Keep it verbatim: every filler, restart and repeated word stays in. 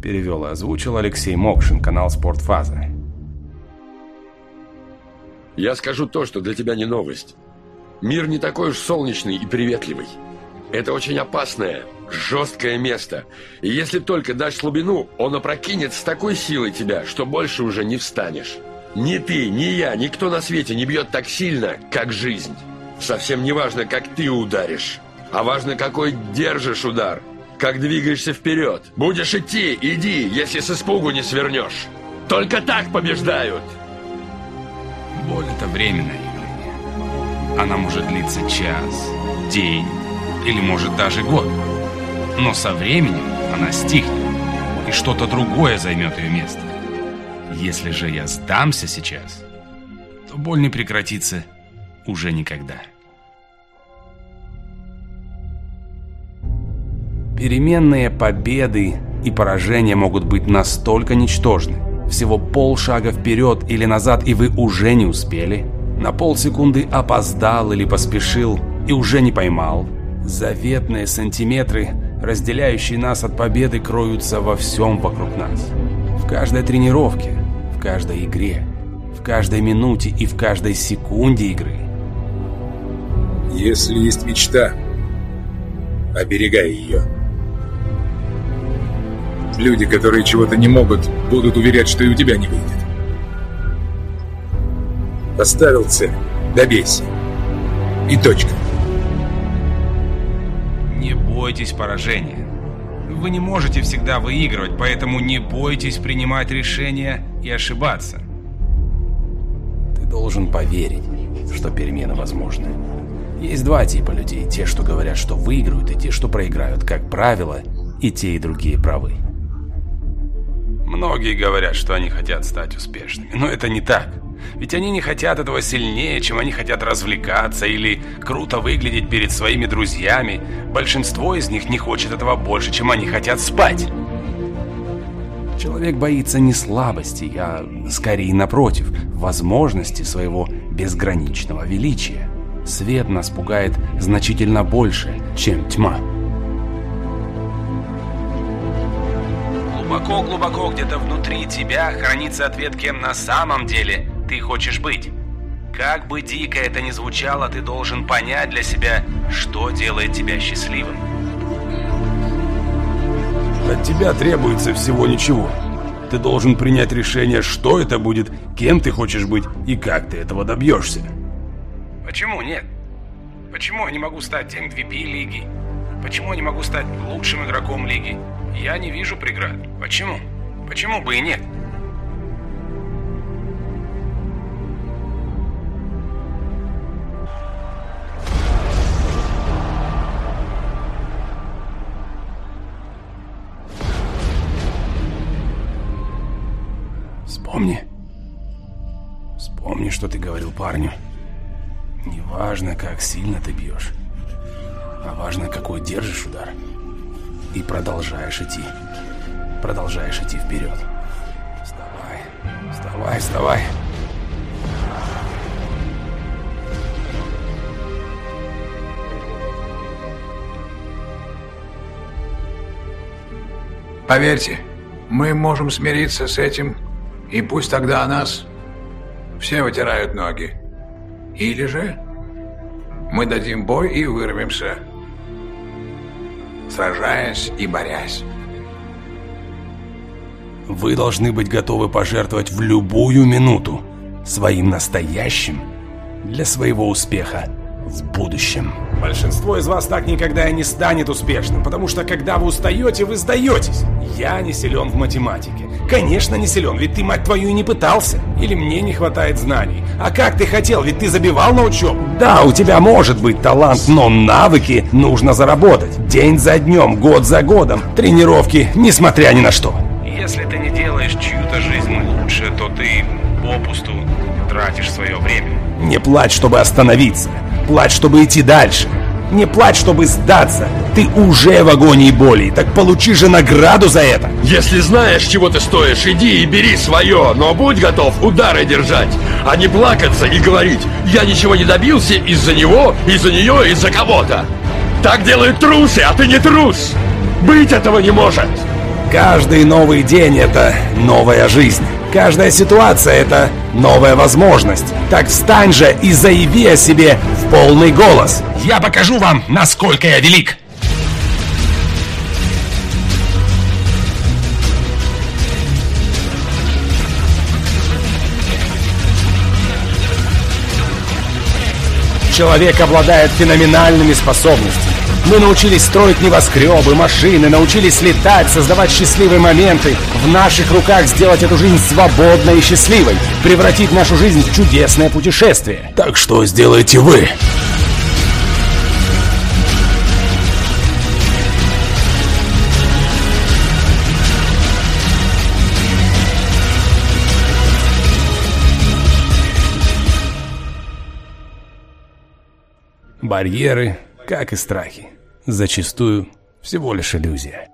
Перевел и озвучил Алексей Мокшин, канал «Спортфаза». Я скажу то, что для тебя не новость. Мир не такой уж солнечный и приветливый. Это очень опасное, жесткое место. И если только дашь слабину, он опрокинет с такой силой тебя, что больше уже не встанешь. Ни ты, ни я, никто на свете не бьет так сильно, как жизнь. Совсем не важно, как ты ударишь, а важно, какой держишь удар. Как двигаешься вперед. Будешь идти, иди, если с испугу не свернешь. Только так побеждают. Боль — это временное явление. Она может длиться час, день или может даже год. Но со временем она стихнет, и что-то другое займет ее место. Если же я сдамся сейчас, то боль не прекратится уже никогда. Переменные победы и поражения могут быть настолько ничтожны. Всего полшага вперед или назад, и вы уже не успели. На полсекунды опоздал или поспешил, и уже не поймал. Заветные сантиметры, разделяющие нас от победы, кроются во всем вокруг нас. В каждой тренировке, в каждой игре, в каждой минуте и в каждой секунде игры. Если есть мечта, оберегай ее. Люди, которые чего-то не могут, будут уверять, что и у тебя не выйдет. Поставил цель, добейся. И точка. Не бойтесь поражения. Вы не можете всегда выигрывать, поэтому не бойтесь принимать решения и ошибаться. Ты должен поверить, что перемены возможны. Есть два типа людей. Те, что говорят, что выиграют, и те, что проиграют. Как правило, и те, и другие правы. Многие говорят, что они хотят стать успешными, но это не так. Ведь они не хотят этого сильнее, чем они хотят развлекаться или круто выглядеть перед своими друзьями. Большинство из них не хочет этого больше, чем они хотят спать. Человек боится не слабости, а скорее напротив, возможности своего безграничного величия. Свет нас пугает значительно больше, чем тьма. Глубоко-глубоко где-то внутри тебя хранится ответ, кем на самом деле ты хочешь быть. Как бы дико это ни звучало, ты должен понять для себя, что делает тебя счастливым. От тебя требуется всего ничего. Ты должен принять решение, что это будет, кем ты хочешь быть и как ты этого добьешься. Почему нет? Почему я не могу стать эм ви пи лиги? Почему я не могу стать лучшим игроком лиги? Я не вижу преград. Почему? Почему бы и нет? Вспомни. Вспомни, что ты говорил парню. Не важно, как сильно ты бьешь, а важно, какой держишь удар. И продолжаешь идти. Продолжаешь идти вперед. Вставай, вставай, вставай. Поверьте, мы можем смириться с этим, и пусть тогда о нас все вытирают ноги. Или же мы дадим бой и вырвемся, сражаясь и борясь. Вы должны быть готовы пожертвовать в любую минуту своим настоящим для своего успеха в будущем. Большинство из вас так никогда и не станет успешным, потому что когда вы устаете, вы сдаетесь. Я не силен в математике. Конечно, не силен, ведь ты, мать твою, и не пытался. Или мне не хватает знаний. А как ты хотел, ведь ты забивал на учебу. Да, у тебя может быть талант, но навыки нужно заработать. День за днем, год за годом. Тренировки, несмотря ни на что. Если ты не делаешь чью-то жизнь лучше, то ты попусту тратишь свое время. Не плачь, чтобы остановиться. Плачь, чтобы идти дальше. Не плачь, чтобы сдаться. Ты уже в агонии боли, так получи же награду за это. Если знаешь, чего ты стоишь, иди и бери свое, но будь готов удары держать, а не плакаться и говорить: я ничего не добился из-за него, из-за нее, из-за кого-то. Так делают трусы, а ты не трус. Быть этого не может. Каждый новый день — это новая жизнь. Каждая ситуация — это новая возможность. Так встань же и заяви о себе в полный голос. Я покажу вам, насколько я велик. Человек обладает феноменальными способностями. Мы научились строить небоскребы, машины, научились летать, создавать счастливые моменты. В наших руках сделать эту жизнь свободной и счастливой, превратить нашу жизнь в чудесное путешествие. Так что сделаете вы? Барьеры, как и страхи, зачастую всего лишь иллюзия.